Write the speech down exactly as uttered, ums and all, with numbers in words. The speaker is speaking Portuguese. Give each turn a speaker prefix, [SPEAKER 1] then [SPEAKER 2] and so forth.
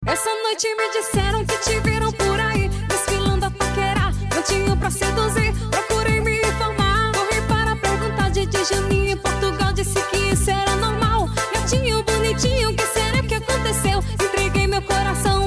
[SPEAKER 1] Essa noite me disseram que te viram por aí, desfilando a paquerar, cantinho pra seduzir. Procurei me informar, corri para perguntar de Juninho em Portugal, disse que isso era normal. Gatinho bonitinho, que será que aconteceu? Entreguei meu coração